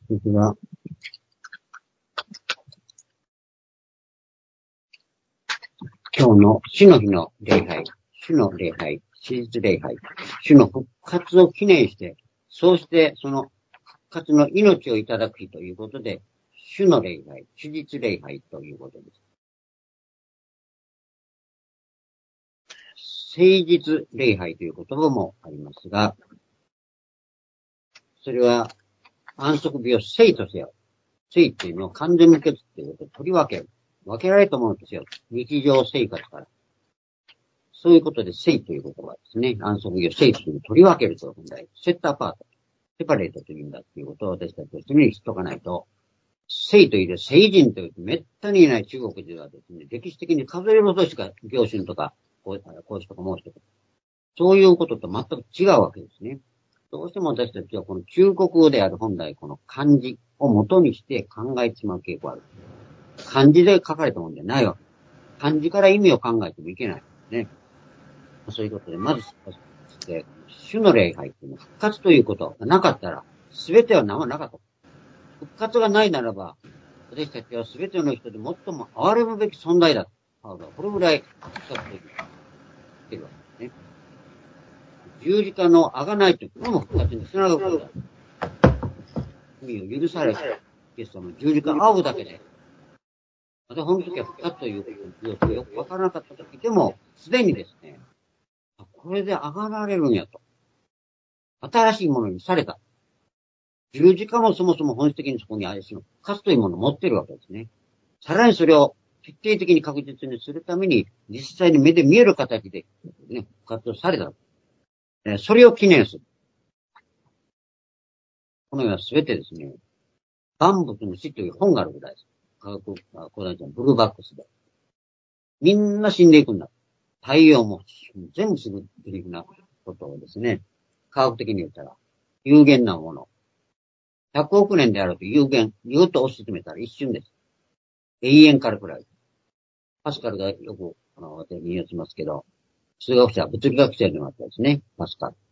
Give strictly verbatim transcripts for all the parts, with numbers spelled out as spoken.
僕は、今日の主の日の礼拝、主の礼拝、史実礼拝、主の復活を記念して、そうしてその復活の命をいただく日ということで、主の礼拝、史実礼拝ということです。誠実礼拝という言葉もありますが、それは安息日を聖とせよ。聖っていうのは完全無欠っていうことを取り分ける。分けられたものとせよ。日常生活から。そういうことで聖という言葉ですね。安息日を聖という取り分けるという問題。セットアパート。セパレートというんだっていうことを私たちは常に知っておかないと、聖という聖人というめったにいない中国ではですね、歴史的に数えるほどしか行春とか、孔子とか孟子とか、そういうことと全く違うわけですね。どうしても私たちはこの中国語である本来この漢字を元にして考えてしまう傾向がある。漢字で書かれたものじゃないわけ。漢字から意味を考えてもいけないね。そういうことで、まず、主の礼拝っていうのは復活ということがなかったら、すべては何もなかった。復活がないならば、私たちはすべての人で最も憐れむべき存在だ。これぐらい復活というってるわけですね。十字架の贖いというのも復活につながることだ。罪を許されて、イエス様の十字架を仰ぐだけで、またこの時は復活ということをよくわからなかった時でも、すでにですね、これで上がられるんやと。新しいものにされた。十字架もそもそも本質的にそこに愛しの復活というものを持っているわけですね。さらにそれを徹底的に確実にするために、実際に目で見える形で、ね、復活をされた。それを記念する。このようなすべてですね、万物の死という本があるぐらいです。科学講談社のブルーバックスで。みんな死んでいくんだ。太陽も全部死ぬっていうふうなことをですね、科学的に言ったら、有限なもの。ひゃくおくねんであると有限、ぎゅっと押し進めたら一瞬です。永遠からくらい。パスカルがよく、あの、私引用しますけど、数学者、物理学者でもあったですね、パスカル。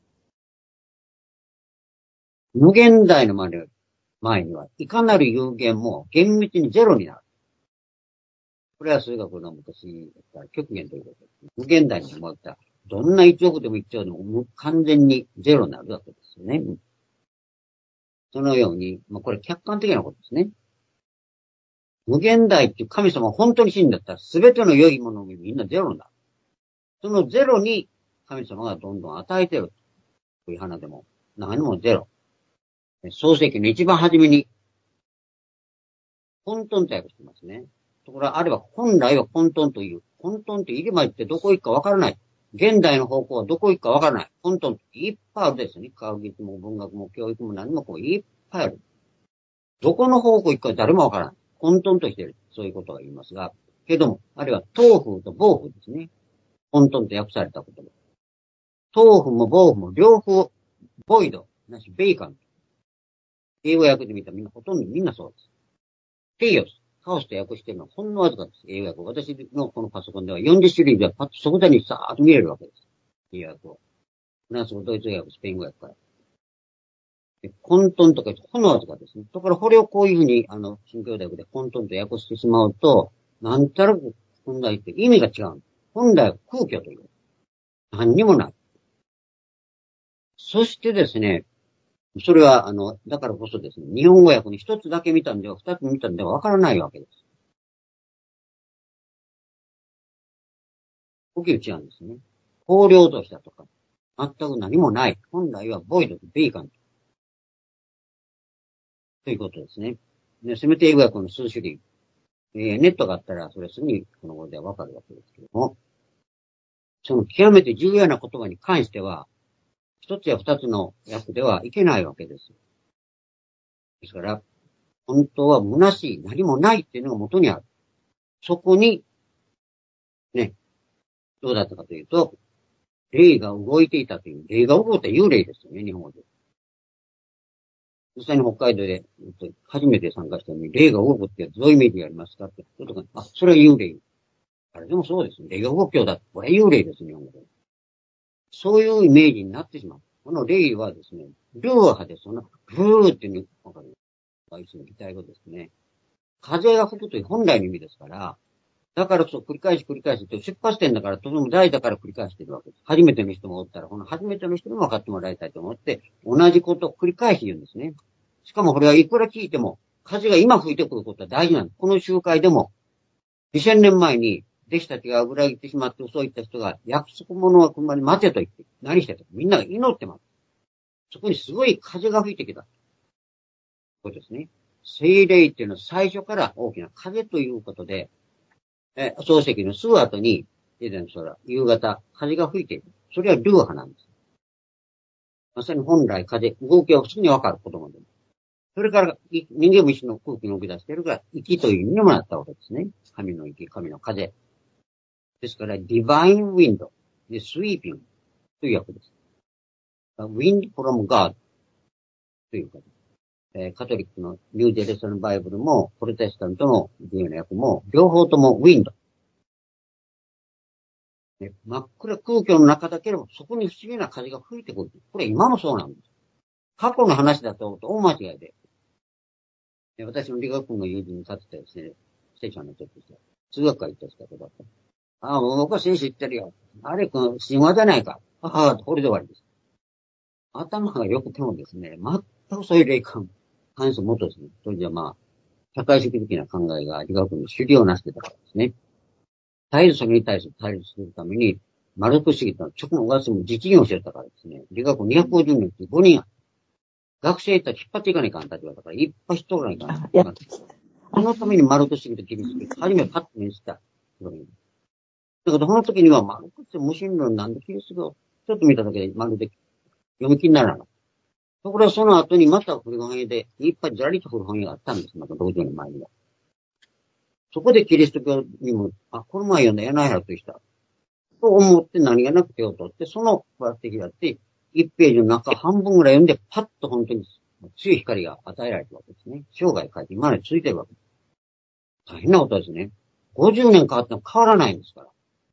無限大の前には、いかなる有限も厳密にゼロになる。これは数学の昔だった極限ということです。無限大に思ったら、どんないちおくでもいっちょうでも完全にゼロになるわけですよね。そのように、まあ、これ客観的なことですね。無限大っていう神様が本当に死んだったら、すべての良いものもみんなゼロになる。そのゼロに神様がどんどん与えてる。という花でも、何もゼロ。創世記の一番初めに、混沌と訳してますね。ところがあれば、本来は混沌という。混沌って入れまいってどこ行くかわからない。現代の方向はどこ行くかわからない。混沌っていっぱいあるですね。科学技術も文学も教育も何もこういっぱいある。どこの方向行くか誰もわからない。混沌としている。そういうことが言いますが。けども、あるいは東風と暴風ですね。混沌と訳されたことも。東風も暴風も両方、ボイド、なし、ベイカン。英語訳で見たらみんなほとんどみんなそうです。ケイオス、カオスと訳してるのはほんのわずかです。英語訳。私のこのパソコンではよんじゅっしゅるいではパッと即座にさーっと見れるわけです。英語訳を。フランス語、ドイツ語訳、スペイン語訳から。混沌とかほんのわずかですね。だからこれをこういうふうに、あの、新教大学で混沌と訳してしまうと、なんたらく本来って意味が違う。本来は空虚という。何にもない。そしてですね、それは、あの、だからこそですね、日本語訳に一つだけ見たんでは、二つ見たんではわからないわけです。大きく違うんですね。荒涼としたとか、全く何もない。本来はボイドとベーカンということですね。で、せめて英語訳の数種類。えー、ネットがあったら、それすぐにこの語ではわかるわけですけども、その極めて重要な言葉に関しては、一つや二つの訳ではいけないわけです。ですから、本当は虚しい、何もないっていうのが元にある。そこに、ね、どうだったかというと、霊が動いていたという、霊が動いた幽霊ですよね、日本語で。実際に北海道で初めて参加したのに、霊が動くってどういうイメージがありますかって。あ、それは幽霊。あれでもそうですね。霊が動くようだ。これは幽霊です、日本語で。そういうイメージになってしまう。この霊はですね、ルー派でその、ブーっていうのわかる。 一の擬態語ですね。風が吹くという本来の意味ですから、だからこそ繰り返し繰り返しって、出発点だからとても大だから繰り返しているわけです。初めての人もおったら、この初めての人にも分かってもらいたいと思って、同じことを繰り返し言うんですね。しかもこれはいくら聞いても、風が今吹いてくることは大事なんです。この集会でも、にせんねんまえに弟子たちが裏切ってしまって嘘を言った人が、約束者は車に待てと言って、何してたみんなが祈ってます。そこにすごい風が吹いてきた。そうですね。聖霊っていうのは最初から大きな風ということで、え、漱石のすぐ後に、以前そら、夕方、風が吹いている。それはルーハなんです。まさに本来風、動きはすぐにわかることもでも。それから、人間も一緒の空気に動き出しているから、息という意味にもなったわけですね。神の息、神の風。ですから、divine wind で sweeping という訳です。wind from God というか、えー、カトリックのニュージェルサルバイブルも、プロテスタントのビューの訳も、両方とも wind。ね、真っ暗空気の中だけでも、そこに不思議な風が吹いてくる。これ今もそうなんです。過去の話だと大間違いで。で私の理学部の友人に立ってですね、ステーションの時ですよ。通学会行った人だった。ああ、もう僕は先生言ってるよ。あれ、この神話じゃないか。ああ、これで終わりです。頭が良くてもですね、全くそういう霊感、関数を持つですね。それじゃまあ、社会主義的な考えが理学部の主流をなしてたからですね。対立それに対する対立するために、マルクス主義と直のガスも実現をしてたからですね。理学部にひゃくごじゅうねんってごにん、学生たち引っ張っていかないかんたちだから、いっぱい人がいかないかん。このためにマルクス主義とキリスト教、初めパッと見せた。だからその時にはマルクス無神論なんでキリスト教、ちょっと見ただけでまるで読み気にならない。ところがその後にまた古本屋で、いっぱいずらりと古本屋があったんです。またろくじゅうねんまえには。そこでキリスト教にも、あ、この前読んだ柳原とした。と思って何がなく手を取って、そのプラス的だって、いちページの中半分ぐらい読んで、パッと本当に強い光が与えられたわけですね。生涯書いて今までついてるわけです。大変なことですね。ごじゅうねん変わっても変わらないんですから。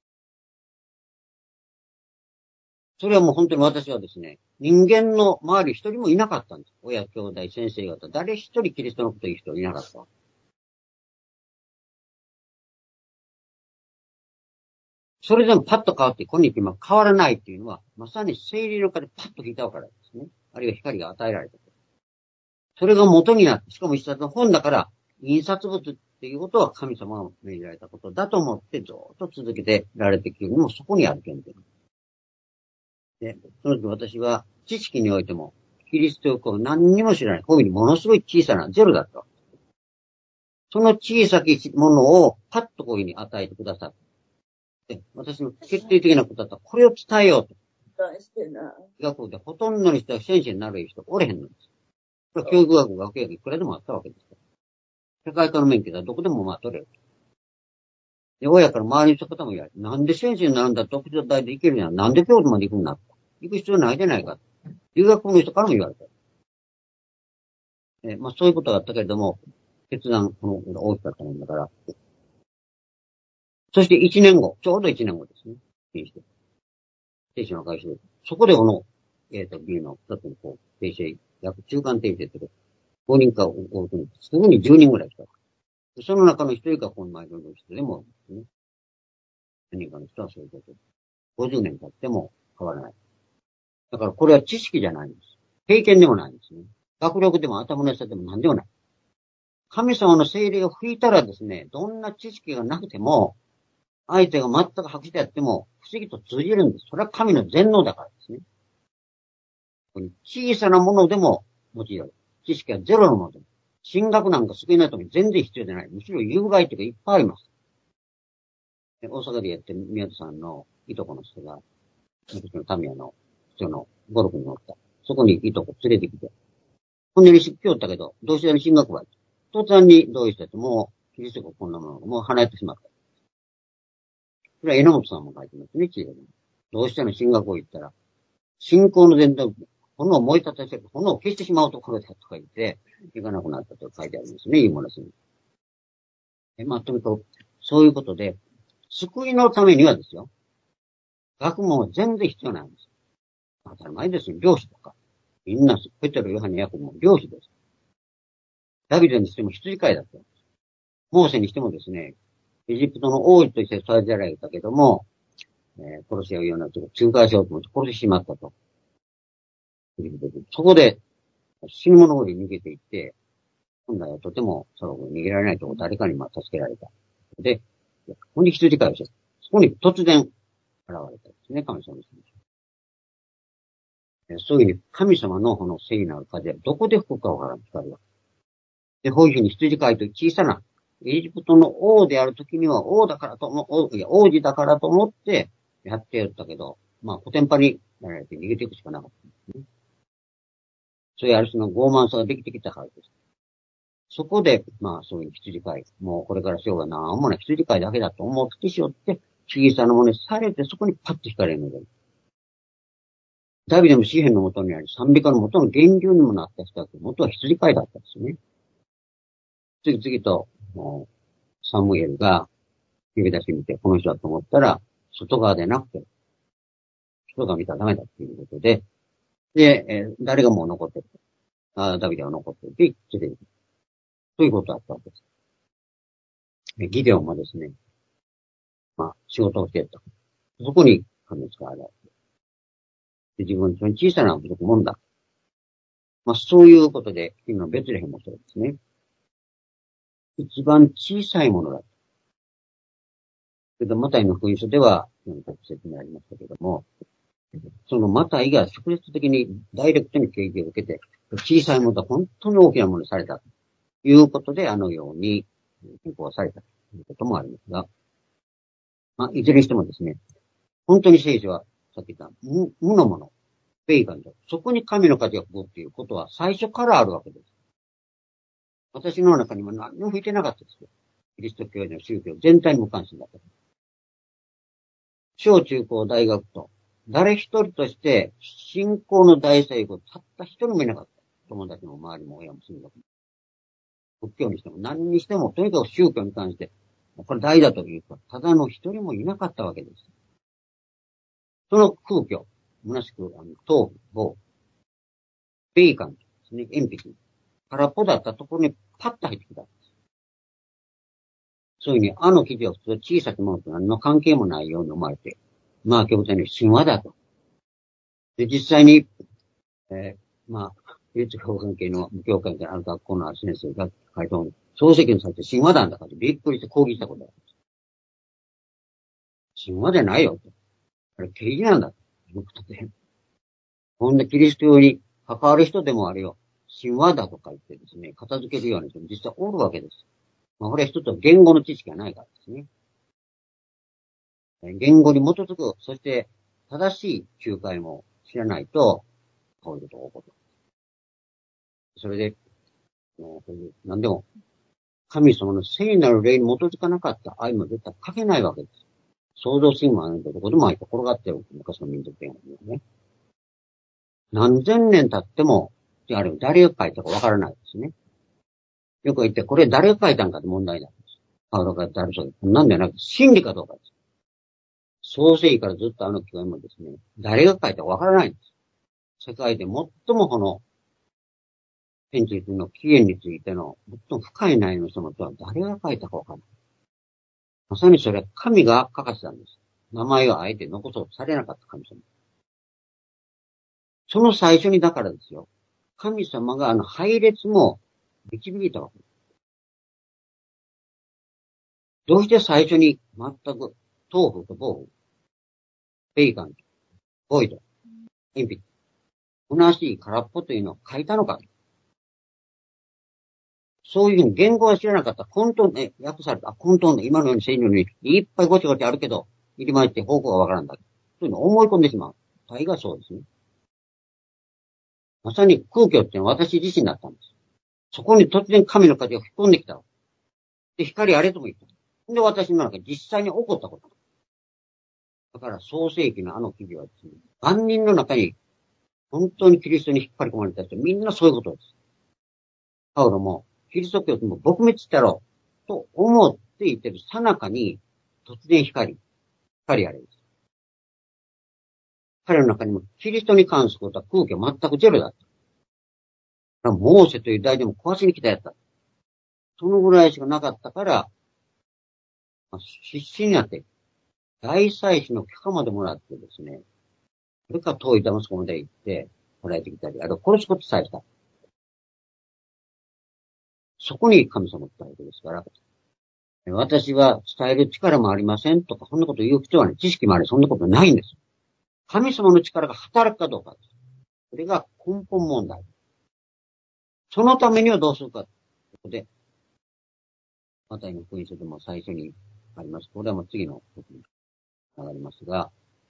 それはもう本当に私はですね、人間の周り一人もいなかったんです。親、兄弟、先生方、誰一人キリストのこと言う人いなかった。それでもパッと変わって、今日今変わらないっていうのは、まさに聖霊の中でパッと引いたからですね。あるいは光が与えられた。それが元になって、しかも一冊の本だから、印刷物っていうことは神様が命じられたことだと思ってずっと続けてられてきるのもそこにある件で。で、その時私は知識においても、キリスト教を何にも知らない。こういうふうにものすごい小さなゼロだった。その小さきものをパッとこういうふうに与えてくださって、私の決定的なことだったら、これを伝えようと。医学部でほとんどの人は先生になる人おれへんのです。これは教育学部、学学いくらでもあったわけですから。社会科の免許はどこでもまあ取れる。で、親から周りの方も言われて、なんで先生になるんだ、特徴大で行けるじゃん。なんで京都まで行くんだ。行く必要ないじゃないか。留学部の人からも言われた。えまあそういうことがあったけれども、決断、この大きかったもんだから。そして一年後、ちょうど一年後ですね。停止の開始で。そこでこの、えっ、ー、と、B の二つのこう、停止、約中間停止ってごにんか多くに、すぐにじゅうにんぐらい来た。その中の一人がこの前の人でもですね。何人かの人はそういうこと。ごじゅうねん経っても変わらない。だからこれは知識じゃないんです。経験でもないんですね。学力でも頭の良さでも何でもない。神様の聖霊を吹いたらですね、どんな知識がなくても、相手が全く白紙でやっても、不思議と通じるんです。それは神の全能だからですね。小さなものでも用いられる。知識はゼロのものでも。進学なんか救いないときに全然必要でない。むしろ有害というかいっぱいあります。大阪でやってる宮田さんのいとこの人が、私のタミヤの人のゴルフに乗った。そこにいとこ連れてきて。ほんでにし今日ったけど、同志社に進学は途端に同意したってもう、キリスト教こんなものがもう離れてしまった。それは榎本さんも書いてますね、地図に。同志社の進学を言ったら、信仰の伝統、炎を燃え立たせる、炎を消してしまうところだとか言って、行かなくなったと書いてありますね、言うものですね。え、まあ、とにかく、そういうことで、救いのためにはですよ、学問は全然必要ないんです。当たり前ですよ、漁師とか。みんな、ペテロ、ヨハネ、ヤコブも漁師です。 ダビデにしても羊飼いだった。モーセにしてもですね、エジプトの王子として育てられたけども、えー、殺し合うようなとこ仲介しようと思って殺してしまったと。そこで死ぬ者に逃げていって、本来はとてもその逃げられないとこ誰かにまあ助けられた。で、ここに羊飼いをして、そこに突然現れたんですね、神様の神。そういうふうに神様のこの聖なる風はどこで吹くかわからん光は。で、こういうふうに羊飼いと小さなエジプトの王であるときには王だからと思う、いや、王子だからと思ってやってやったけど、まあ、コテンパになられて逃げていくしかなかったんですね。そういうある種の傲慢さができてきたからです。そこで、まあ、そういう羊飼い、もうこれからしようがなんもない羊飼いだけだと思ってしよって、小さなものにされて、そこにパッと光るので。ダビデの詩篇の元にあり、賛美歌の元の源流にもなった人だけど、元は羊飼いだったんですよね。次々と、もう、サムエルが呼び出してみて、この人だと思ったら、外側でなくて、人が見たらダメだっていうことで、で、えー、誰がもう残ってるあダビデは残ってるって言ってる。そういうことだったわけです。ギデオンもですね、まあ、仕事をしていた。そこに神の使われて、自分の小さな部族もんだ。まあ、そういうことで、今のベツレヘムもそうですね。一番小さいものだ。けど、マタイの福音書では、説明ありましたけども、そのマタイが直接的にダイレクトに経験を受けて、小さいものと本当に大きなものにされたということで、あのように変更されたということもありますが、まあ、いずれにしてもですね、本当に聖書は、さっき言った無、無のもの、ベイガンだ。そこに神の風が吹くっていうことは最初からあるわけです。私の中にも何も吹いてなかったですよ。キリスト教の宗教全体に無関心だった。小中高大学と、誰一人として信仰の大成功たった一人もいなかった。友達も周りも親も親族も。仏教にしても何にしても、とにかく宗教に関して、これ大だというか、ただの一人もいなかったわけです。その空虚、虚しく、あの、頭部、棒、ベーカンですね、鉛筆、空っぽだったところにパッと入ってきたんです。そういうふうに、あの記事は普通小さきものと何の関係もないように思われて、まあ、教会の神話だと。で、実際に、えー、まあ、技術教関係の無教会である学校のある先生が書いたの漱石にされて神話なんだからびっくりして抗議したことがある。神話じゃないよと。あれ、刑事なんだということで。こんなキリスト教に関わる人でもあるよ。神話だとか言ってですね、片付けるような人も実際おるわけです。まあ、これは一つは言語の知識がないからですね。言語に基づく、そして正しい仲介も知らないと、こういうことが起こる。それで、何でも、神様の聖なる霊に基づかなかった愛も絶対書けないわけです。創造神話なんてどこでも入って転がってる昔の民族言語ね。何千年経っても、あれ誰が書いたかわからないですね。よく言って、これ誰が書いたんかって問題なんです。パウロが誰そう。なんではなくて、真理かどうかです。創世記からずっとあの記号もですね、誰が書いたかわからないんです。世界で最もこの、天地の起源についての最も深い内容の人のとは誰が書いたかわからない。まさにそれは神が書かせたんです。名前をあえて残そうとされなかった神様。その最初にだからですよ。神様があの配列も導いたわけです。どうして最初に全く、豆腐とボーフ、ベーカン、ボイド、鉛筆、虚しい空っぽというのを書いたのか。そういうふうに言語は知らなかった。混沌ね、訳された。あ、混沌で今のように聖書にいっぱいごちゃごちゃあるけど、入り混じって方向がわからんだ。そういうのを思い込んでしまう。大概そうですね。まさに空虚っていうのは私自身だったんです。そこに突然神の風が吹き込んできた。で、光あれとも言った。で、私の中で実際に起こったこと。だから創世記のあの記事はですね、万人の中に本当にキリストに引っ張り込まれた人、みんなそういうことです。パウロも、キリスト教っても撲滅したろうと思って言ってる最中に、突然光、光あれです。彼の中にもキリストに関することは空気は全くゼロだった。モーセという大でも壊しに来たやつだ。 そのぐらいしかなかったから、まあ、必死になって、大祭司の許可までもらってですね、それから遠いダマスコまで行って、もらえてきたり、あと殺すことさえした。そこに神様ってわけですから、私は伝える力もありませんとか、そんなこと言う必要はない。知識もあり、そんなことないんです。神様の力が働くかどうかです。それが根本問題。そのためにはどうするか。ということで、マタイの福音書でも最初にあります。これはもう次の時に上がりますが、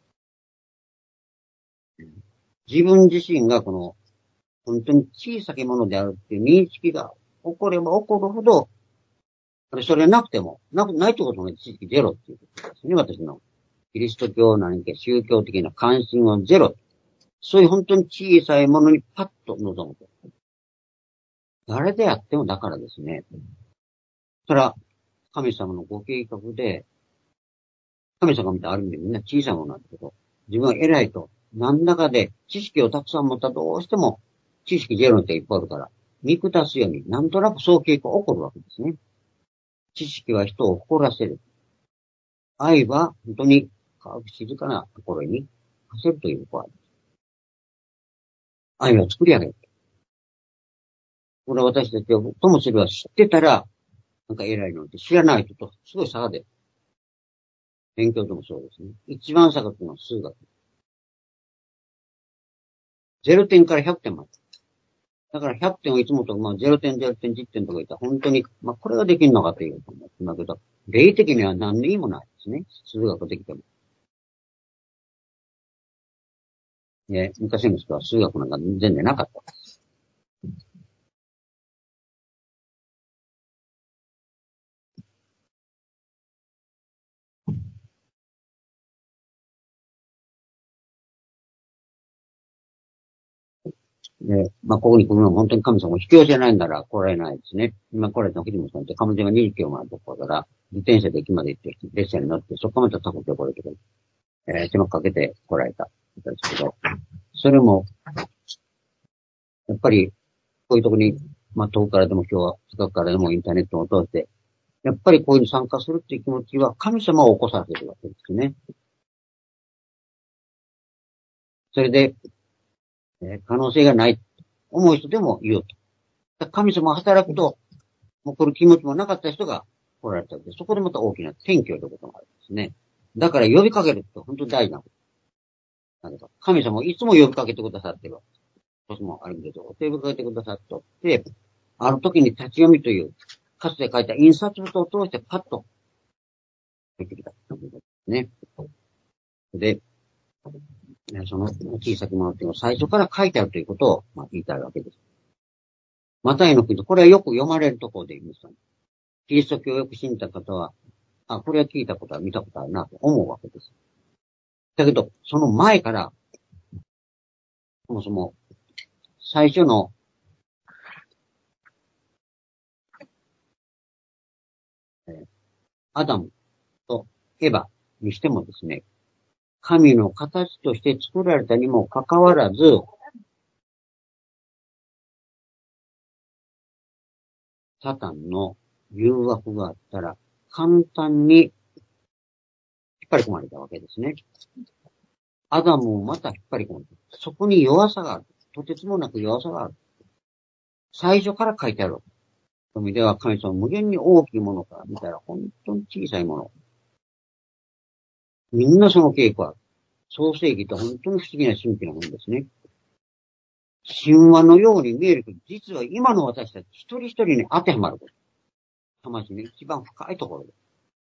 自分自身がこの、本当に小さきものであるっていう認識が起これば起こるほど、それなくても、なく、ないということの知識ゼロっていうことですね、私の。キリスト教何か宗教的な関心はゼロ。そういう本当に小さいものにパッと臨むと。誰であってもだからですね。それは、神様のご計画で、神様が見たある意味でみんな小さいものなんだけど、自分は偉いと、何らかで知識をたくさん持ったらどうしても知識ゼロの人いっぱいあるから、見下すように、なんとなくそう傾向が起こるわけですね。知識は人を誇らせる。愛は本当に静かなところに馳せるということは、愛を作り上げる。これは私たちは、ともすれば知ってたら、なんか偉いのって知らない人とすごい差が出る。勉強でもそうですね。一番差が出るのは数学。ゼロてんからひゃくてんまで。だからひゃくてんをいつもと、まあゼロてん、ゼロてん、じゅってんとか言ったら本当に、まあこれができるのかというと思うんだけど、例的には何にもないですね。数学できても。ね、昔の人は数学なんか全然なかった。で、まあ、ここに来るのは本当に神様を引き寄せないんなら来られないですね。今来られた藤本さんって、彼女がにじゅっキロ回るところから、自転車で駅まで行って、列車に乗って、そこまでタコで来れてくる。えー、手間かけて来られた。ですけど、それも、やっぱり、こういうところに、まあ、遠くからでも今日は近くからでもインターネットを通して、やっぱりこういうに参加するっていう気持ちは神様を起こさせるわけですね。それで、えー、可能性がない、思う人でも言うと。神様が働くと、もうこれ気持ちもなかった人が来られたわけで、そこでまた大きな転居ということがあるんですね。だから呼びかけるって本当に大事なことなんです。神様いつも呼びかけてくださってるわけです。私もあるけど、呼びかけてくださって、ある時に立ち読みという、かつて書いた印刷物を通してパッと入ってきたということですね。で、その小さきものっていうのを最初から書いてあるということを、まあ、言いたいわけです。マタイの国、これはよく読まれるところで言いました。キリスト教をよく信じた方は、あ、これは聞いたことは見たことあるなと思うわけです。だけど、その前から、そもそも、最初の、えー、アダムとエヴァにしてもですね、神の形として作られたにもかかわらず、サタンの誘惑があったら、簡単に引っ張り込まれたわけですね。アダムをまた引っ張り込んで、そこに弱さがある。とてつもなく弱さがある。最初から書いてある。そういう意味では神様無限に大きいものから見たら本当に小さいもの。みんなその傾向ある。創世記って本当に不思議な神秘なものですね。神話のように見えるけど、実は今の私たち一人一人に当てはまること。魂の一番深いところ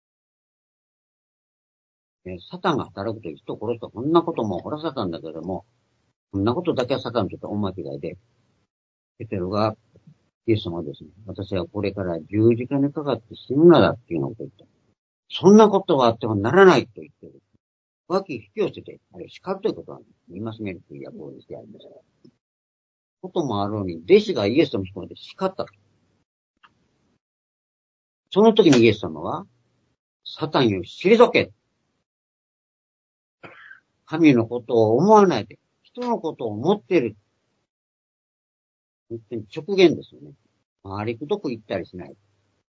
で。えサタンが働くと人を殺すとこんなことも、ほらサタンだけども、こんなことだけはサタンとって大間違いで、ペテロが、イエス様はですね、私はこれから十字架にかかって死ぬなだっていうのを言った。そんなことがあってはならないと言ってる。脇引き寄せて、あれ叱るということは、戒めるという役割であります。こともあるのに、弟子がイエス様を引き込んで叱った。その時にイエス様は、サタンよ退け。神のことを思わないで、人のことを思っている。本当に直言ですよね。回りくどく言ったりしない。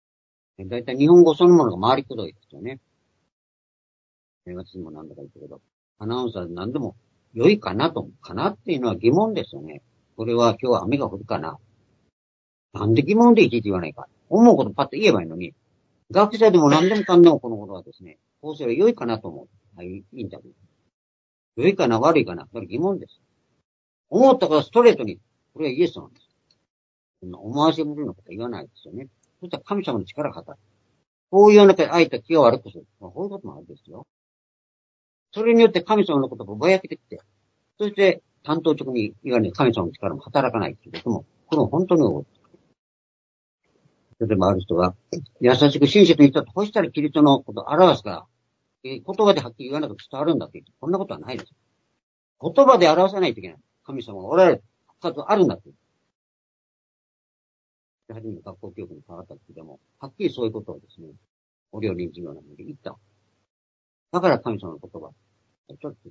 だいたい日本語そのものが回りくどいですよね。私も何だか言ったけど、アナウンサーで何でも良いかなと、かなっていうのは疑問ですよね。これは今日は雨が降るかな。なんで疑問でいちいち言わないか。思うことパッと言えばいいのに、学者でも何でもかんでもこのことはですね、こうすれば良いかなと思う。はい、インタビュー。良いかな、悪いかな。これ疑問です。思ったからストレートに、これはイエスなんです。そんな思わせぶりのことは言わないですよね。そしたら神様の力が働く。こういう中で相手気を悪くする。こういうこともあるんですよ。それによって神様のことがぼやけてきて、そして担当直に言われる神様の力も働かないということも、これも本当に多い。例えばある人が、優しく親切に言ったと、こしたらキリストのことを表すから、言葉ではっきり言わなくて伝わるんだって言って、こんなことはないです。言葉で表さないといけない。神様がおられる。復活あるんだって。初めて学校教育に変わった時でも、はっきりそういうことをですね、お料理授業なので言った。だから神様の言葉。ちょっと、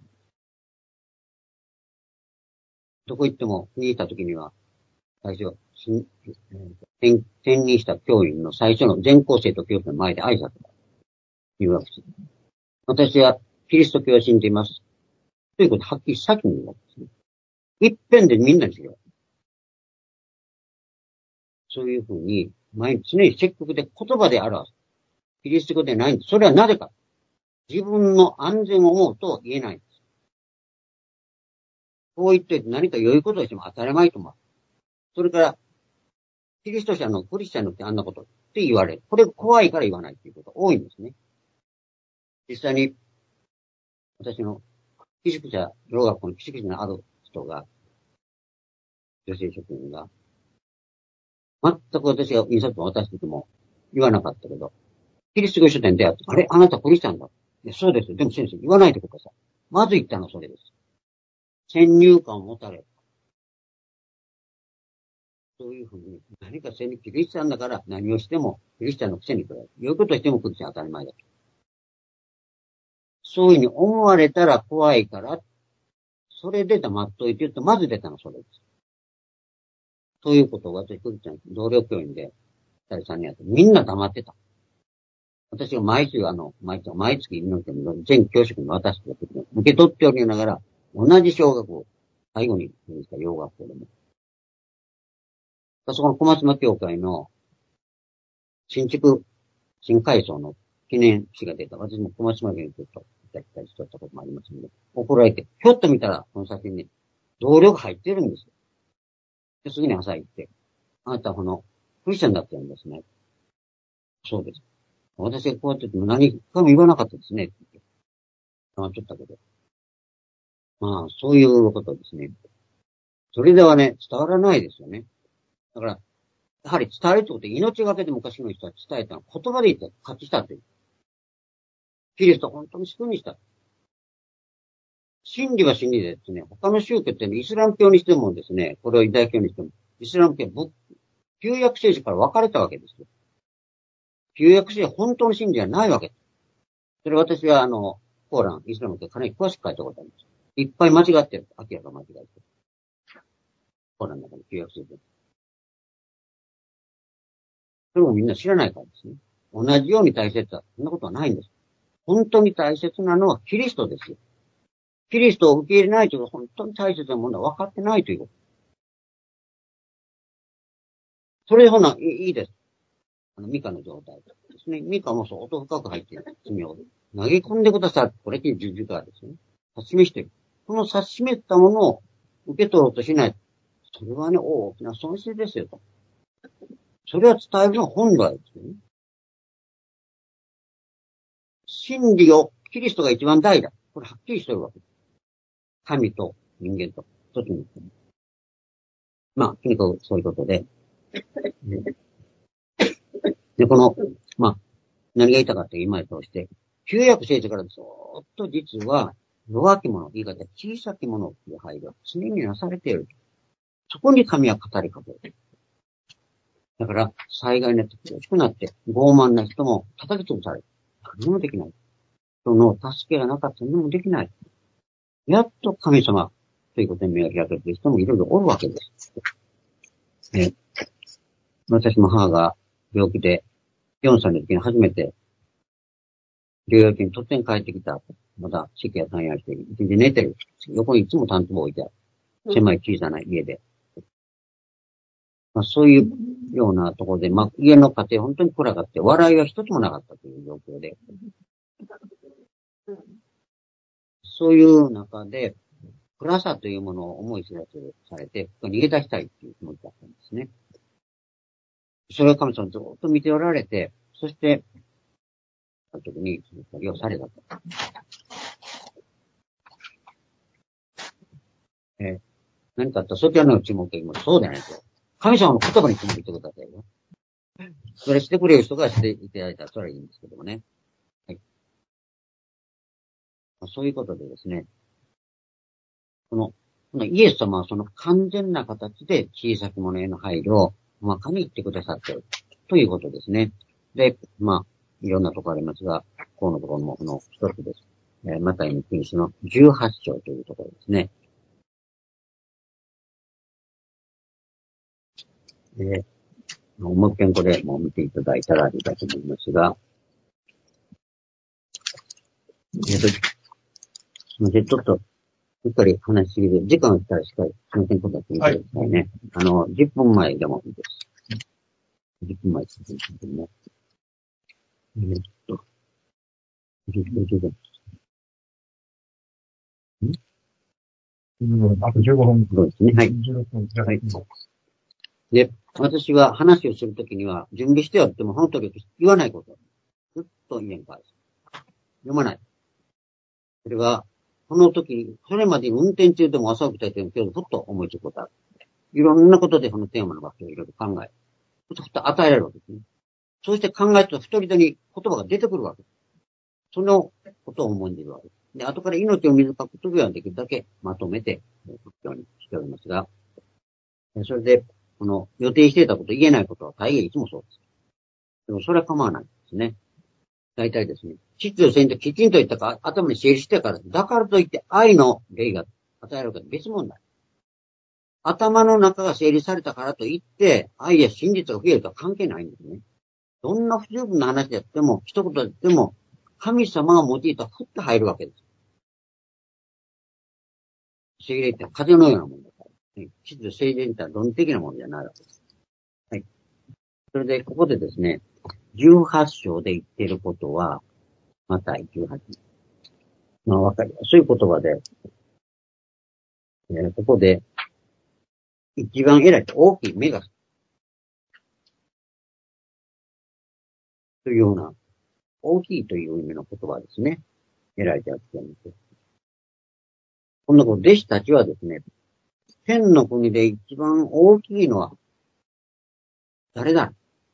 どこ行っても、見に行った時には、最初、転任した教員の最初の全校生と教師の前で挨拶が言うわけです。私はキリスト教を信じます。ということをはっきり先に言うわけですね。一遍でみんなにしよう。そういうふうに、毎日常に積極で言葉で表す。キリスト教でないんです。それはなぜか。自分の安全を思うと言えないんです。こう言って何か良いことをしても当たり前と思う。それから、キリスト者のクリスチャンのってあんなことって言われる。これ怖いから言わないっていうことが多いんですね。実際に、私の寄宿舎、老学校の寄宿舎のある人が、女性職員が、全く私が印刷を渡してても言わなかったけど、キリスト教書店で会って、あれあなたクリスチャンだ。いや、そうですよ。でも先生言わないでください。まず言ったのそれです。先入観を持たれ。そういうふうに、何かせにキリスチャンだから何をしてもキリスチャンのくせにくれる。言うことしてもクリスチャン当たり前だ。そういうふうに思われたら怖いから、それで黙っといて言うと、まず出たのそれです。ということを私、クリスチャン、同僚教員で、二人さんにんやって、みんな黙ってた。私が毎週あの、毎月、毎月命の全教職に渡してた時に、受け取っておりながら、同じ小学校、最後にした洋学校でも。そこの小松間教会の新築、新改装の記念誌が出た。私も小松間教にちょっと行ったりしとったこともありますので、怒られて、ひょっと見たら、この写真に同僚が入ってるんですよ。で、次に朝行って、あなたはこの、クリスチャンだったんですね。そうです。私がこうやってても何かも言わなかったですね。って言って。ああ、ちょっとだけど。まあ、そういうことですね。それではね、伝わらないですよね。だから、やはり伝えるってことは命がけで昔の人は伝えたの。言葉で言ったら勝ちしたっていう。キリストは本当に救いにした。真理は真理でですね、他の宗教ってイスラム教にしてもですね、これをユダヤ教にしても、イスラム教は旧約聖書から分かれたわけですよ。旧約聖書は本当の真理はないわけです。それ私はあの、コーラン、イスラム教かなり詳しく書いたことあります。いっぱい間違ってる。明らか間違えてる。コーランの中の旧約聖書。それもみんな知らないからですね。同じように大切だ。そんなことはないんです。本当に大切なのはキリストですよ。キリストを受け入れないということは本当に大切なものは分かってないということ。それほな、いいです。あの、ミカの状態ですね。ミカも相当深く入っている罪を投げ込んでくださる。これって十字架ですね。指し示している。この指し示ったものを受け取ろうとしない。それはね、大きな損失ですよと。それは伝えるのは本来ですよね。真理を、キリストが一番大だ。これはっきりしてるわけです。神と人間と一つに。まあ、とにかくそういうことで。で、この、まあ、何が言いたかった今へ通して、旧約聖書からずっと実は、弱き者、言い方、小さき者という配慮は常になされている。そこに神は語りかける。だから、災害になって苦しくなって、傲慢な人も叩き潰される。何もできない。その助けがなかったのもできない。やっと神様ということに目が開かれている人もいろいろおるわけです。ね、私も母が病気でよんさいの時に初めて、療養中に突然帰ってきた。まだ席や単やして、一日寝てる。横にいつもタンスも置いてある。狭い小さな家で。まあ、そういうようなところで、まあ、家の家庭本当に暗かって、笑いは一つもなかったという状況で。そういう中で、暗さというものを思い知らせされて、逃げ出したいっていう気持ちだったんですね。それを神様ずっと見ておられて、そして、その時に、利用されたと。えー、何かあったらそちらの注目と言います。そうじゃないと。神様の言葉に注目してくださいよ。それしてくれる人がしていただいたらそれはいいんですけどもね。はい。そういうことでですね、この、このイエス様はその完全な形で小さき者への配慮を細かに言ってくださっているということですね。で、まあ、いろんなところありますが、このところもこの一つです。えー、マタイの福音書のじゅうはち章というところですね。で、もう一遍これも見ていただいたらいいかと思いますが、えっと、すみません、ちょっと、しっかり話しすぎて、時間が来たらしっかり、すみません、ことやってみてくださいね。はい、あの、じゅっぷんまえでもいいです。じゅっぷんまえですね。えっと、じゅっぷん、じゅっぷん。んあとじゅうごふん。そうですね。はい。じゅうろっぷん。はい。で、私は話をするときには、準備してやっても、本当に言わないこと。ずっと言えんからです。読まない。それが、その時、それまで運転中でも朝起きたりでも、今日ふっと思いつくことある。いろんなことでこのテーマの場所をいろいろ考える。ふとふと与えられるわけですね。そうして考えると、一人でに言葉が出てくるわけです。そのことを思んでいるわけです。で、後から命を水かくときはできるだけまとめて、ようにしておりますが、それで、この予定していたこと、言えないことは大概いつもそうです。でもそれは構わないですね。大体ですね、秩序せんときちんと言ったか、頭に整理してから、だからといって愛の霊が与えられるか別問題。頭の中が整理されたからといって、愛や真実が増えるとは関係ないんですね。どんな不十分な話であっても、一言であっても、神様が用いたふっと入るわけです。聖霊って風のようなものだから。ね、秩序聖霊ってのは論理的なものじゃないわけです。はい。それで、ここでですね、じゅうはち章で言っていることは、マタイじゅうはち。まあ、わかりやすい言葉で、えー、ここで、一番偉いと大きい目が、というような、大きいという意味の言葉ですね。偉いであってんです。こんなこと、弟子たちはですね、天の国で一番大きいのは、誰だ？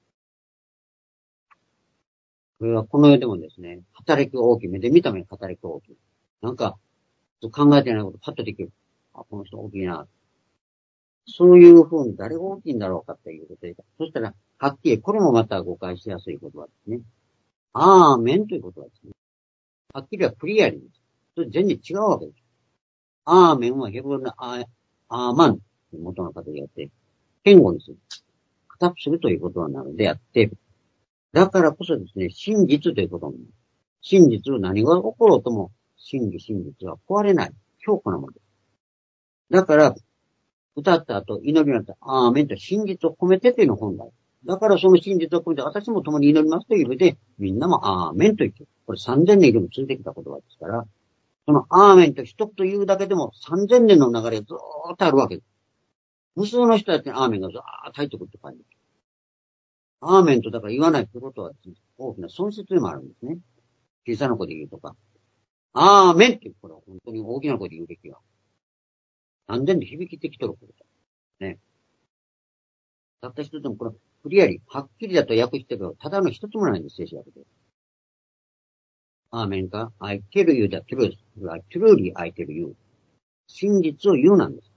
これはこの世でもですね、働きが大きい。目で見た目に働きが大きい。なんか、考えてないことパッとできる。あ、この人大きいな。そういうふうに誰が大きいんだろうかっていうことで。そしたら、はっきり、これもまた誤解しやすい言葉ですね。アーメンという言葉ですね。はっきりはクリアリーです。それ全然違うわけです。アーメンはヘブルのアー、アーマンという元の方でやって、言語にする。固くするということなのであって、だからこそですね、真実ということに。真実は何が起ころうとも、真理、真実は壊れない。強固なものです。だから、歌った後、祈りの後、アーメンと真実を込めてというのが本来。だからその真実を込めて、私も共に祈りますという意味で、みんなもアーメンと言ってる。これさんぜんねん以上も続いてきた言葉ですから、そのアーメンと一言言うだけでもさんぜんねんの流れがずーっとあるわけです。無数の人たちにアーメンがずーっと入ってくるって感じ。アーメンとだから言わないってことは、大きな損失でもあるんですね。小さな声で言うとか。アーメンってこれは本当に大きな声で言うべきは。何千で響きてきとることだ。ね。たった一つでもこれ、クリアリ、はっきりだと訳してるけど、ただの一つもないんです、聖書訳で。アーメンか ?I tell you the truth. I truly I tell you. 真実を言うなんです。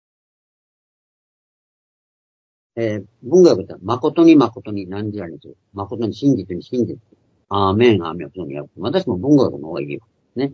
えー、文学では誠に誠に何時ありですよ。誠に真実に真実。アーメン、アーメン、そうにやる。私も文学の方がいいよ。ね。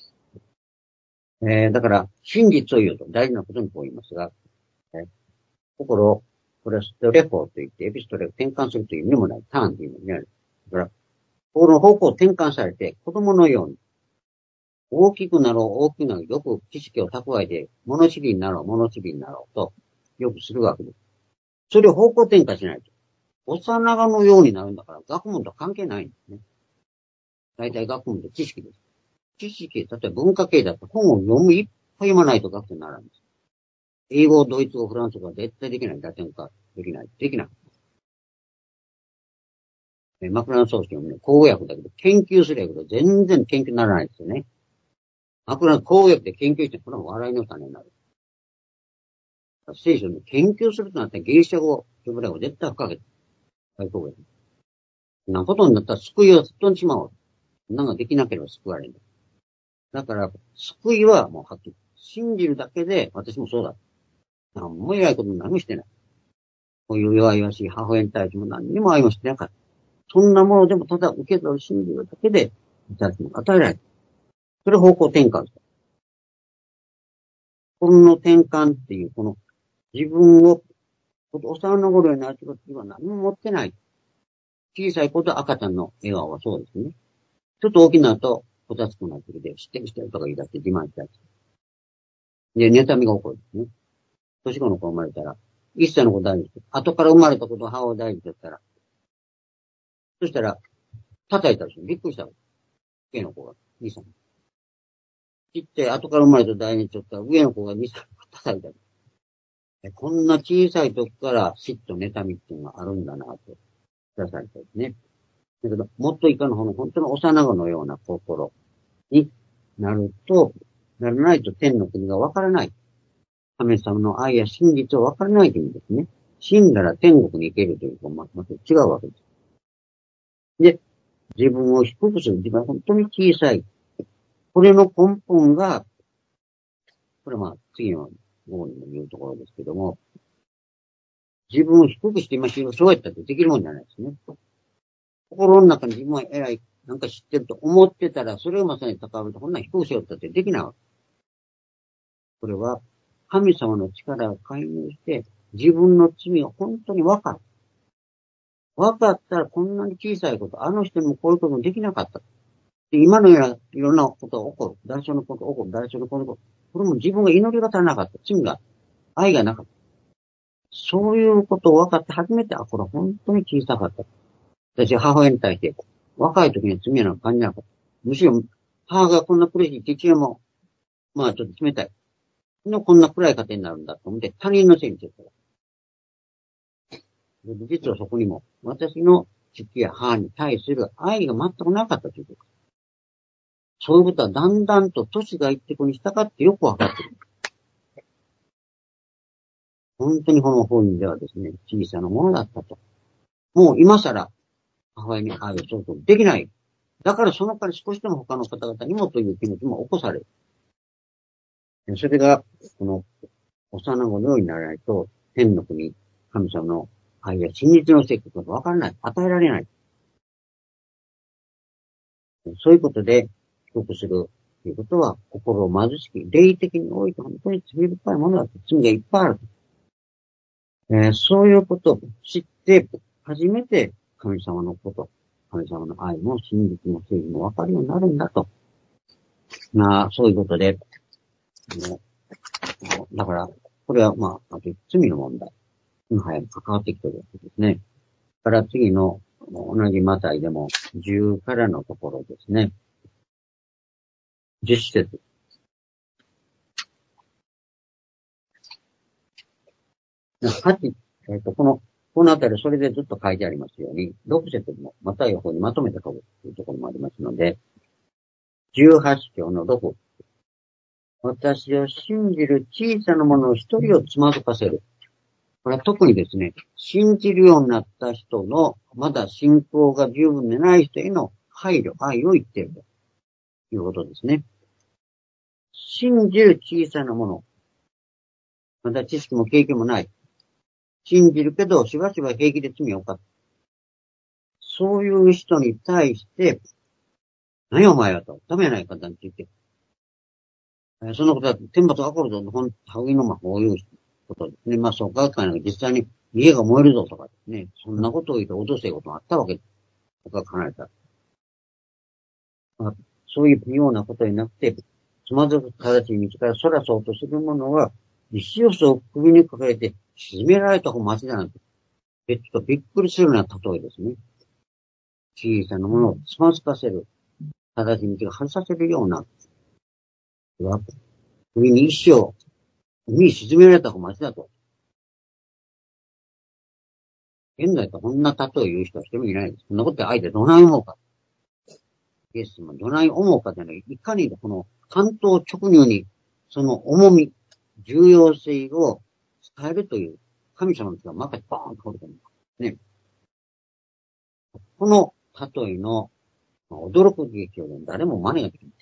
えー、だから、真実を言うと大事なことにこう言いますが、えー、心を、これはストレフォーと言って、エピストレを転換するという意味もない、ターンという意味になる。 だから、この方向を転換されて、子供のように、大きくなろう、大きくなろう、よく知識を蓄えて、物知りになろう、物知りになろうと、よくするわけです。それを方向転換しないと。幼子のようになるんだから、学問と関係ないんですね。大体学問って知識です。知識、例えば文化系だと本を読む、いっぱい読まないと学生にならないんです。英語、ドイツ語、フランス語は絶対できない。ラテン語はできない。できない。枕草子をね、口語訳だけど、研究するけど、全然研究にならないですよね。枕口語訳で研究して、これは笑いの種になる。聖書に研究するとなったら、ギリシャ語、ヘブラ語絶対不可欠。外国語。なことになったら救いをすっ飛んでしまおう。なんかできなければ救われる。だから、救いはもうはっきり。信じるだけで、私もそうだ。何も偉いこと何もしてない。こういう弱々しい母親に対しても何にも愛もしてなかった。そんなものでもただ受け取る信じるだけで、私も与えられる。それ方向転換です。この転換っていう、この自分を、幼の頃になるときは何も持ってない。小さい子と赤ちゃんの笑顔はそうですね。ちょっと大きくなると、こたつくなってきて、知ってる知ってるとか言い出して自慢したり。で、妬みが起こるんですね。年子の子生まれたら、一歳の子大事です。後から生まれた子と母を大事だったら、そしたら、叩いたんですよ。びっくりした。上の子が、にさい。切って、後から生まれた大事だったら、上の子がにさい叩いた。こんな小さい時から嫉妬、妬みっていうのがあるんだなと、出されたですね。だけど、もっと以下の方の本当の幼子のような心になると、ならないと天の国がわからない。神様の愛や真実をわからないというんですね。死んだら天国に行けるというと、また違うわけです。で、自分を低くする。自分は本当に小さい。これの根本が、これはまあ次の号にも言うところですけども、自分を低くして今そうやったってできるもんじゃないですね。心の中に自分は偉い、なんか知ってると思ってたら、それをまさに関わると、こんな低くしようったってできないわけ。これは、神様の力を介入して、自分の罪を本当に分かる。分かったらこんなに小さいこと、あの人にもこういうこともできなかった。で今のようないろんなことが起こる。代償のことが起こる。代償のことが起こる。これも自分が祈りが足らなかった。罪が、愛がなかった。そういうことを分かって初めて、あ、これ本当に小さかった。私、母親に対して、若い時には罪なんか感じなかった。むしろ、母がこんな苦しい父親も、まあちょっと冷たい。のこんな暗い家庭になるんだと思って、他人のせいにしてた。実はそこにも、私の父や母に対する愛が全くなかったということ。そういうことはだんだんと年がいっていくに従ってよくわかっている。本当にこの本ではですね、小さなものだったと。もう今更、母親に愛をすることできない。だからその代わり少しでも他の方々にもという気持ちも起こされる。それが、この、幼子のようにならないと、天の国、神様の愛や真実の世界がわからない。与えられない。そういうことで、帰国するということは、心を貧しき、霊的において本当に罪深いものだと、罪がいっぱいある。えー、そういうことを知って、初めて神様のこと、神様の愛も真実も正義もわかるようになるんだと。まあ、そういうことで、だから、これはまあ、あと罪の問題に早く関わってきてるわけですね。から次の同じマタイでもじゅうからのところですね。じゅっ節。はち、えっと、この、このあたりそれでずっと書いてありますように、ろく節もマタイの方にまとめて書くというところもありますので、じゅうはち章のろく。私を信じる小さなものを一人をつまずかせる。これは特にですね、信じるようになった人の、まだ信仰が十分でない人への配慮、愛を言っているということですね。信じる小さなもの。まだ知識も経験もない。信じるけど、しばしば平気で罪を犯す。そういう人に対して、何お前はと、ダメやないかと言って、そんなことは天罰が起こるぞ、ほん、はういのま、こういうことですね。まあ、そうか、実際に家が燃えるぞとかですね。そんなことを言って脅せることもあったわけです。 他が離れた。まあ、そういうようなことになって、つまずく正しい道からそらそうとする者は、石寄せを首にかかれて沈められた方がマシだなんて。で、ちょっとびっくりするような例えですね。小さなものをつまずかせる。正しい道が外させるような。首に石を海に沈められた方がマシだと。現在とこんな例えを言う人は一人もいないです。こんなことで相手どない思うか。イエス様どない思うかというのは、いかにこの関東直入にその重み、重要性を伝えるという神様の人がまたバーンと掘ると思う。ね。この例えの驚く劇を誰も真似ができない。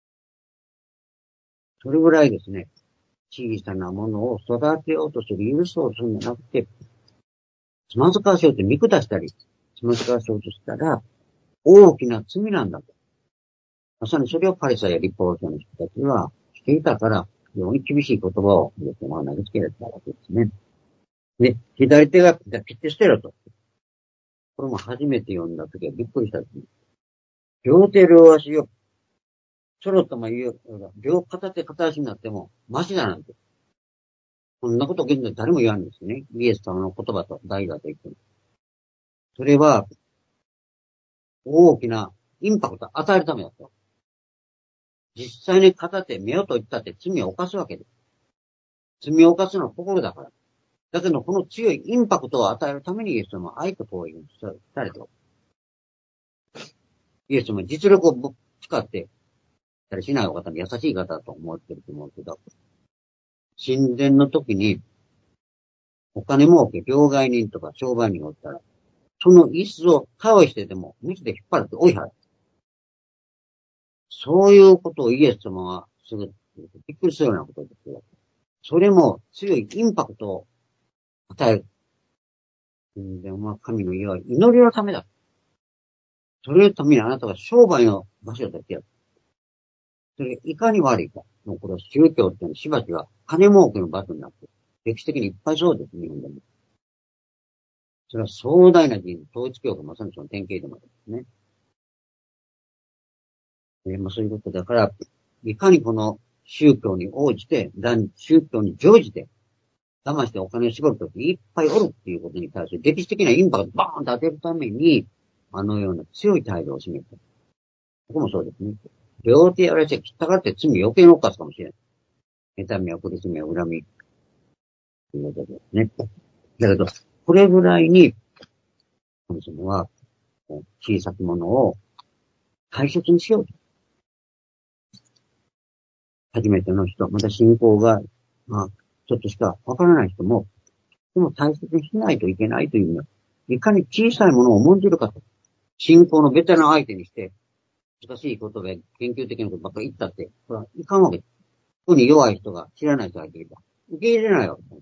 それぐらいですね、小さなものを育てようとする、許そうとするんじゃなくて、つまずかせようと見下したり、つまずかせようとしたら、大きな罪なんだと。まさにそれをパリサイや立法学者の人たちはしていたから、非常に厳しい言葉をイエス様は投げつけられたわけですね。で、左手が切って捨てろと。これも初めて読んだときはびっくりしたですね。両手両足を、ちょろっとも言う、両片手片足になっても、マシだなんて。こんなこと現在誰も言わんですね。イエス様の言葉と大だと言ってる。それは、大きなインパクトを与えるためだと。実際に片手、目を閉じたって罪を犯すわけです。罪を犯すのは心だから。だけど、この強いインパクトを与えるためにイエス様は愛と行為にされてる。イエス様は実力を使って、たりしないお方に優しい方だと思ってると思うけど、神前の時に、お金儲け、両替人とか商売人がおったら、その椅子を倒してでも、道で引っ張るって追い払う。そういうことをイエス様はすぐ、びっくりするようなことですよ。それも強いインパクトを与える。神前は神の家は祈りのためだ。それのためにあなたが商売の場所だってやる。それいかに悪いか。もうこれは宗教っていうのはしばしば金儲けの場所になって、歴史的にいっぱいそうです、日本でも。それは壮大な人、統一教がまさにその典型でもあるんですね。えー、まあそういうことだから、いかにこの宗教に応じて、宗教に乗じて、騙してお金を絞るときいっぱいおるっていうことに対する歴史的なインパクトをバーンと当てるために、あのような強い態度を示した。ここもそうですね。両手やられて切ったからって罪余計に犯すかもしれない。妬みや苦しみや恨み。ということですね。だけど、これぐらいに、神様は、小さきものを大切にしようと。初めての人、また信仰が、まあ、ちょっとしかわからない人も、でも大切にしないといけないというのは、いかに小さいものを重んじるかと。信仰のベテラン相手にして、難しいことで研究的なことばっかり言ったって、これはいかんわけです。ここに弱い人が、知らない人がいていた。受け入れないわけです。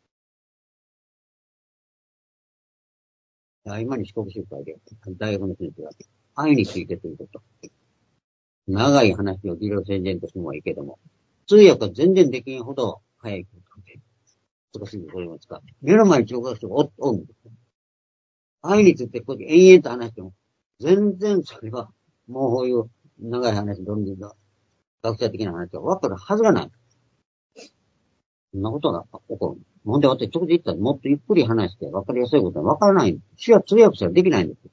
今に四国集会で、大学の先生が、愛についてということ。長い話を議論宣言としてもいいけども、通訳は全然できんほど早いことで、少しこれも使う。目の前に聴覚者がお、おるんです。愛についてこうやって延々と話しても、全然それは、もうこういう長い話、論理が、学者的な話が分かるはずがない。そんなことが起こる。ほんで、私、直接言ったらもっとゆっくり話して分かりやすいことは分からない。主は通訳者はできないんです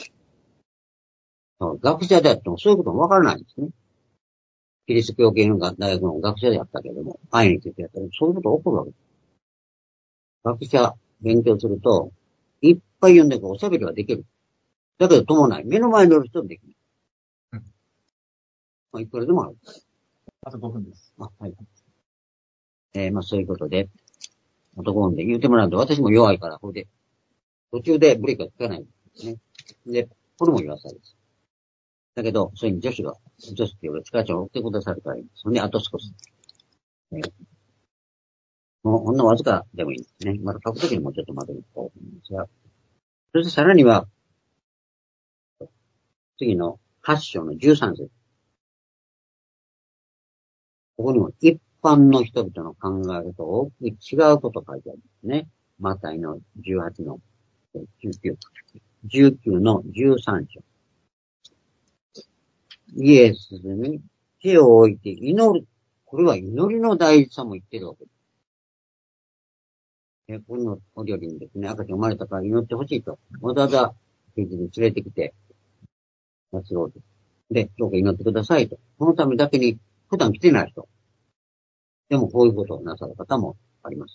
よ。学者であってもそういうことも分からないんですね。キリスト教系の大学の学者であったけれども、愛についてやったら、そういうこと起こるわけです。学者、勉強すると、いっぱい読んでからおしゃべりはできる。だけど伴い。目の前におる人はできない。うん。まあ、いくらでもある。 あとごふんです。 あ、はい。えー、まあそういうことで、男本で言うてもらうと、私も弱いから、これで、途中でブレーキがつかないんですね。で、これも弱さです。だけど、それに女子が、女子っていうか、力ちゃんを追ってくださるからいいんです。それで、あと少し。えー、もう、ほんのわずかでもいいんですね。まだ書くときにもうちょっと待てると思うんですが。そしてさらには、次のはち章のじゅうさん節。ここにも一般の人々の考えると大きく違うこと書いてあるんですね。マタイのじゅうはちのきゅうじゅうきゅう。 じゅうきゅうのじゅうさん章。イエスに手を置いて祈る。これは祈りの大事さも言ってるわけです。このお料理にですね、赤ちゃん生まれたから祈ってほしいと。わざわざ、聖地に連れてきて、祭ろうと。で、どうか祈ってくださいと。このためだけに普段来てない人。でもこういうことをなさる方もあります。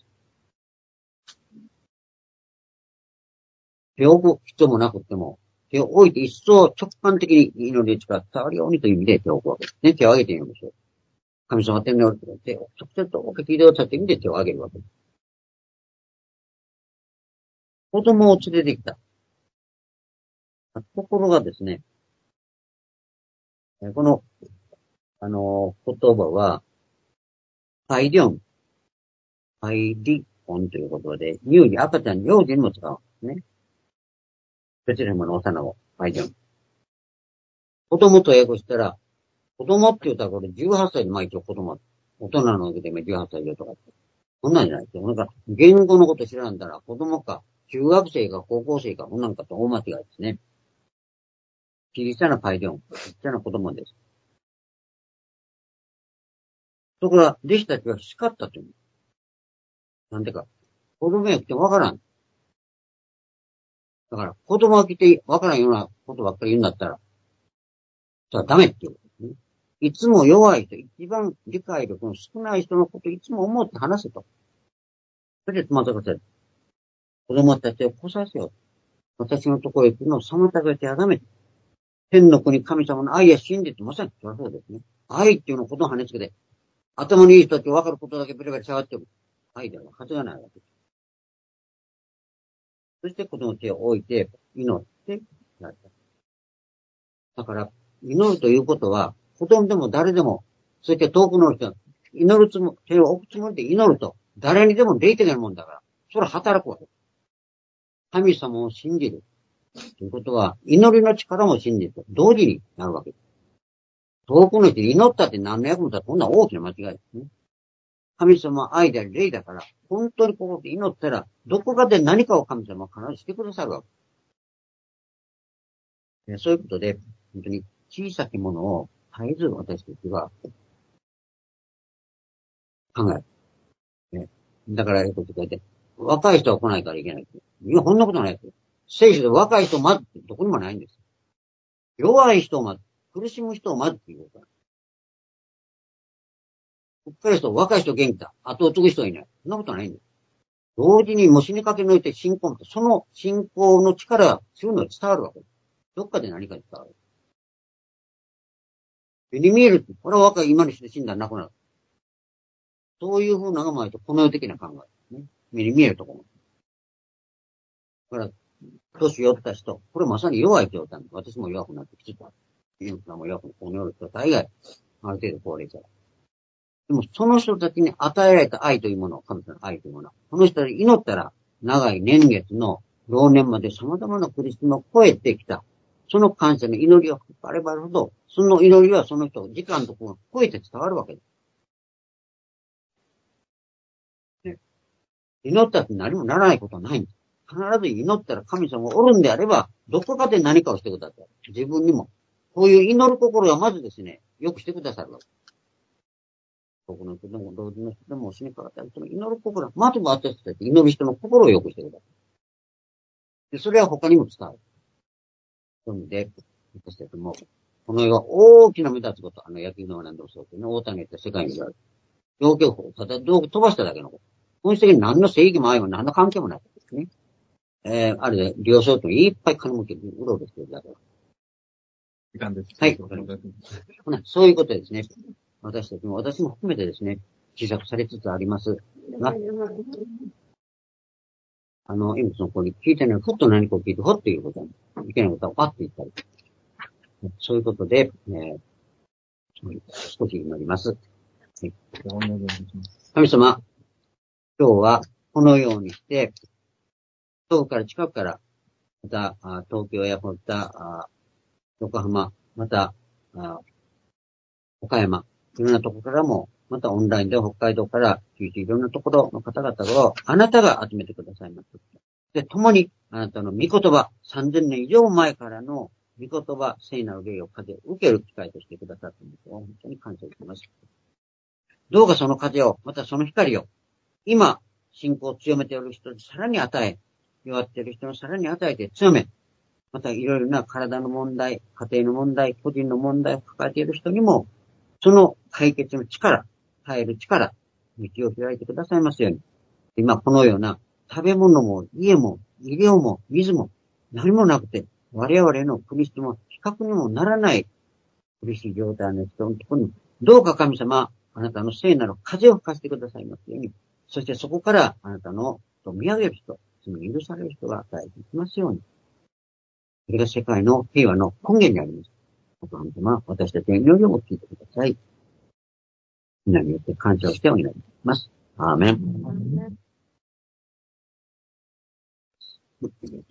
手を置く必要もなくても、手を置いて一層直感的に祈りの力が伝わるようにという意味で手を置くわけですね。手を挙げてみましょう。神様天皇の手を直接置けているよという意味で手を挙げるわけです。子供を連れてきた。ところがですね、この、あの、言葉は、パイリョン、パイリオンということで、乳児、赤ちゃん、幼児にも使うんですね。ベツレヘムの幼を、パイリョン。子供と英語したら、子供って言ったらこれじゅうはっさいでまあ一応子供。大人の上で今じゅうはっさい以上とかって。こんなんじゃないですよ。なんか、言語のこと知らんだら子供か、中学生か高校生か、こんなんかと大間違いですね。小さなパイリョン、小さな子供です。ところが、弟子たちは叱ったという。なんでか。子供が来てもわからん。だから、子供が来てわからんようなことばっかり言うんだったら、それはダメっていうことですね。いつも弱い人、一番理解力の少ない人のことをいつも思って話せと。それでつまずかせる。子供たちを来させよう。私のところへ行くのを妨げてはダメ。天の国神様の愛や信じってまさにそりゃそうですね。愛っていうのをことを跳ねつけて、頭のいい人たち分かることだけベラベラ下がってる。愛でははずがないわけです。そして子供の手を置いて、祈ってやった。だから、祈るということは、子供でも誰でも、そして遠くの人は、祈るつも、手を置くつもりで祈ると、誰にでも霊的なもんだから、それは働くわけです。神様を信じる。ということは、祈りの力も信じると、同時になるわけです。遠くの人に祈ったって何の役も立たこんな大きな間違いですね。神様は愛であり霊だから、本当にここで祈ったら、どこかで何かを神様は必ずしてくださるわけです。そういうことで、本当に小さきものを絶えず私たちは考える。ね、だから、よく言って、若い人は来ないからいけない。いや、こんなことないですよ。聖書で若い人を待つってどこにもないんです。弱い人を待つ。苦しむ人を待つっていうことだ。こっから人、若い人元気だ。後を継ぐ人はいない。そんなことないんです。同時にもう死にかけのいて信仰、その信仰の力が強いのに伝わるわけです。どっかで何かに伝わる。目に見えるって、これは若い今の人で死んだらなくなる。そういうふうなのがまいとこの世的な考えですね。目に見えるところ。だから、年寄った人、これまさに弱い状態。私も弱くなってきてた。インフラも弱くなって、この世の人は大概、ある程度高齢者だ。でも、その人たちに与えられた愛というもの、神様の愛というもの、この人たち祈ったら、長い年月の老年まで様々な苦しみを超えてきた。その感謝の祈りをあればあるほど、その祈りはその人、時間とこう超えて伝わるわけです。ね、祈ったって何もならないことはないんです。必ず祈ったら神様がおるんであれば、どこかで何かをしてください。自分にも。こういう祈る心がまずですね、よくしてくださるわけです。僕の人でも、同時の人でも、死にかかった人の祈る心、まずは私たち祈る人の心を良くしてください。で、それは他にも伝わる。なので、私たちも、この世は大きな目立つこと、あの、野球の何でもそうですね、大谷やった世界にある。要求法、ただ道具飛ばしただけのこと。本質的に何の正義も愛も何の関係もないですね。えー、あれで、了承といっぱい金持ち、うろうろしてるだけ。 時間です。 はい。そういうことですね。私たちも、私も含めてですね、小さくされつつありますが、あの、今その子に聞いてない、ふっと何かを聞いて、ほっていうことに、いけないことをパッと言ったり。そういうことで、えー、少し祈ります。はい、神様、今日はこのようにして、遠くから近くから、また、東京やまた、横浜、また、岡山、いろんなところからも、またオンラインで北海道から九州いろんなところの方々をあなたが集めてくださいます。で、共にあなたの御言葉、さんぜんねん以上前からの御言葉、聖なる霊を風を受ける機会としてくださったので、本当に感謝します。どうかその風を、またその光を、今、信仰を強めている人にさらに与え、弱っている人にさらに与えて強め、またいろいろな体の問題、家庭の問題、個人の問題を抱えている人にも、その解決の力、耐える力、道を開いてくださいますように。今このような食べ物も家も医療も水も何もなくて、我々の苦しみも比較にもならない苦しい状態の人のところに、どうか神様、あなたの聖なる風を吹かせてくださいますように、そしてそこからあなたのと見上げる人、罪許される人が与えていきますように。それが世界の平和の根源にあります。神様、私たちの祈りを聞いてください。皆によって感謝をしてお願いします。アーメン。